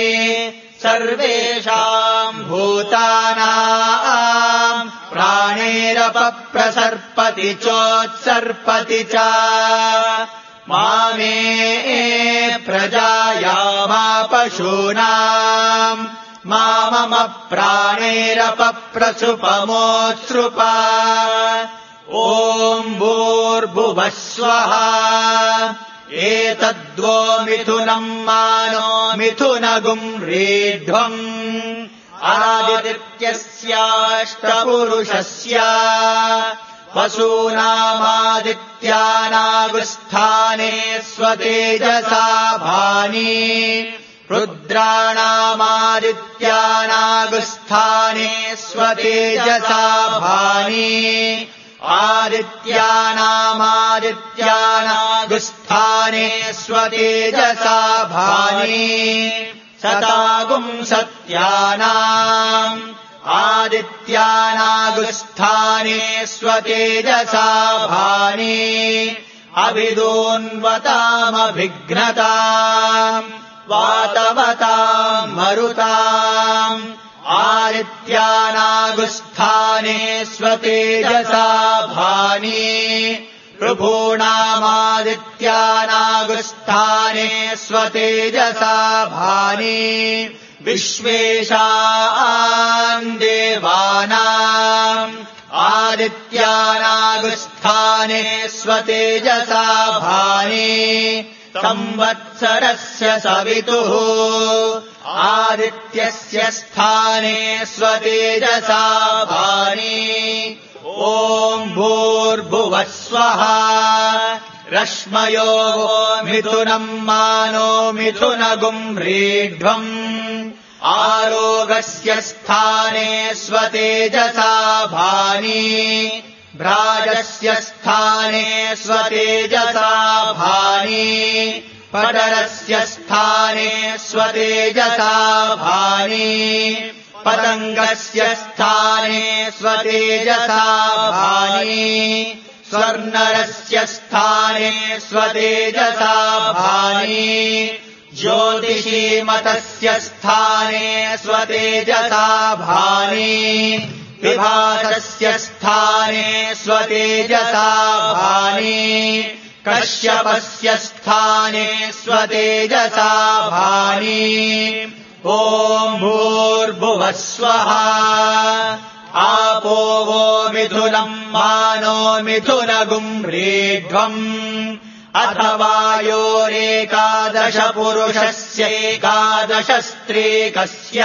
सर्वेषाम् भूतानाम् प्राणैरपप्रसर्पति चोत्सर्पति च मामे प्रजायामा पशूनाम् मामम प्राणैरपप्रसुपमोत्सृपा ॐ भूर्भुवः स्वः एतद्वो मिथुनम् मानो मिथुनगुम् रीढ्वम् आदित्यस्याष्टपुरुषस्य वसूनामादित्यानागुस्थाने स्वतेजसा भानि रुद्राणामादित्यानागुस्थाने स्वतेजसा भानि आदित्यानामादित्यानागुस्थाने स्वतेजसा भानि सतागुम् सत्यानाम् आदित्यानागुस्थाने स्वतेजसा भानि अभिदोन्वतामभिघ्नताम् वातवताम् मरुताम् आदित्यानागुस्थाने स्वतेजसा भानि ऋभूणामादित्यानागुस्थाने स्वतेजसा भानि विश्वेशान् देवानाम् आदित्यानागुस्थाने स्वतेजसा भानि संवत्सरस्य सवितुः आदित्यस्य स्थाने स्वतेजसा भानि ॐ भूर्भुवः स्वः रश्मयो मिथुनम् मानो मिथुनगुम् रीढ्वम् आरोगस्य स्थाने स्वतेजसा भानि भ्राजस्य स्थाने स्वतेजसा भानि पटरस्य स्थाने स्वतेजसा भानि पतङ्गस्य स्थाने स्वतेजसा भानि स्वर्णरस्य स्थाने स्वतेजसा भानि ज्योतिषीमतस्य स्थाने स्वतेजसा भानि विभासस्य स्थाने स्वतेजसा भानि कश्यपस्य स्थाने स्वतेजसा भानि ॐ भूर्भुवः स्वः आपो वो मिथुनम् मानो मिथुनगुम् रीढ्वम् अथवा योरेकादश पुरुषस्यैकादश स्त्रीकस्य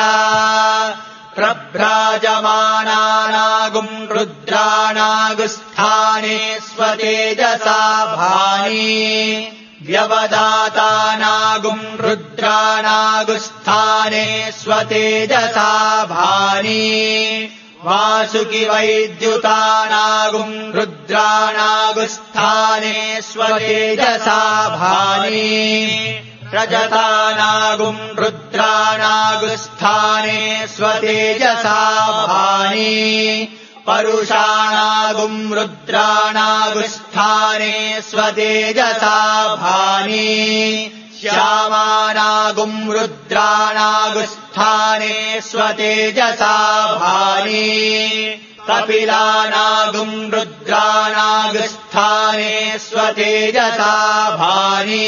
प्रभ्राजमानानागुम् रुद्राणागुस्थाने स्वतेजसा भानि व्यवदातानागुम् रुद्राणागुस्थाने स्वतेजसा भानि वासुकि वैद्युतानागुम् रुद्राणागुस्थाने स्वतेजसा भानि रजतानागुम् रुद्राणागुस्थाने स्वतेजसा भानि परुषाणागुम् रुद्राणागुस्थाने स्वतेजसा भानि श्यामानागुम् रुद्राणागुस्थाने स्वतेजसा भानि कपिलानागुम् रुद्राणागुस्थाने स्वतेजसा भानि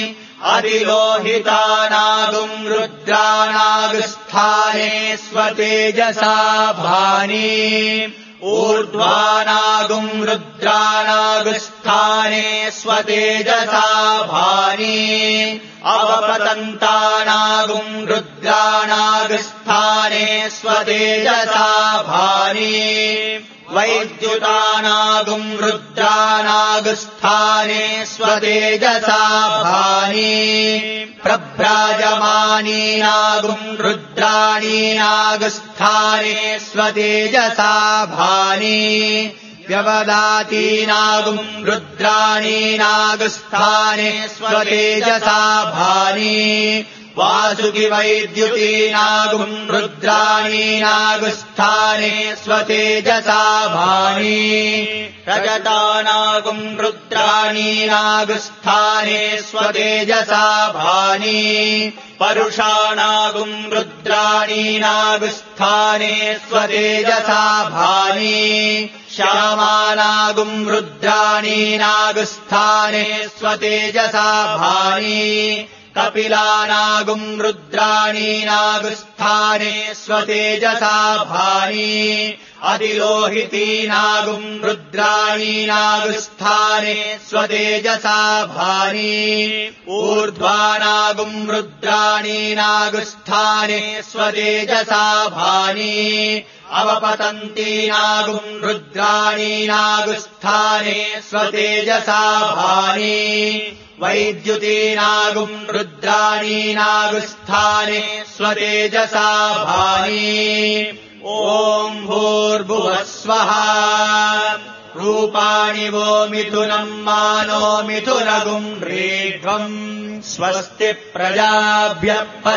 अधिलोहितानागुम् रुद्राणागुस्थाने स्वतेजसा भानि ऊर्ध्वानागुम् रुद्राणागुस्थाने स्वतेजसा भानि अवपतन्तानागुम् रुद्राणागुस्थाने स्वतेजसा भानि वैद्युतानागुम् रुद्रानागुस्थाने स्वतेजसा भानि प्रभ्राजमानीनागुम् रुद्राणीनागुस्थाने स्वतेजसा भानि व्यवदातीनागुम् रुद्राणीनागुस्थाने स्वतेजसा भानि वासुकि वैद्युतीनागुम् रुद्राणीनागुस्थाने स्वतेजसा भानि रजतानागुम् रुद्राणीनागुस्थाने स्वतेजसा भानि परुषाणागुम् रुद्राणीनागुस्थाने स्वतेजसा भानि श्यामानागुम् रुद्राणीनागुस्थाने स्वतेजसा भानि कपिलानागुम् रुद्राणीनागुस्थाने स्वतेजसा भानि अतिलोहितीनागुम् रुद्राणीनागुस्थाने स्वतेजसा भानि ऊर्ध्वानागुम् रुद्राणीनागुस्थाने स्वतेजसा भानि अवपतन्तीनागुम् रुद्राणीनागुस्थाने स्वतेजसा भानि वैद्युतीनागुम् रुद्राणीनागुस्थाने स्वतेजसा भानि ॐ भूर्भुवः स्वः रूपाणि वो मिथुनम् मानो मिथुनगुम् रीढ्वम् स्वस्ति प्रजाभ्यः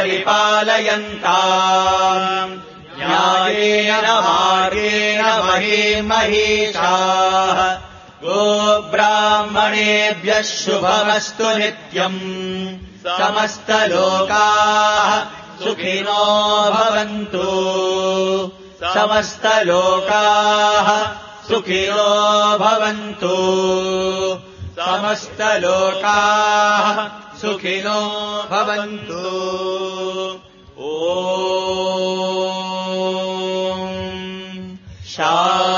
परिपालयन्ताम् न्यायेन मार्गेण महीमहीषाः गोब्राह्मणेभ्यः शुभमस्तु नित्यम् समस्तलोकाः सुखिनो भवन्तु समस्तलोकाः सुखिनो भवन्तु समस्तलोकाः सुखिनो भवन्तु ॐ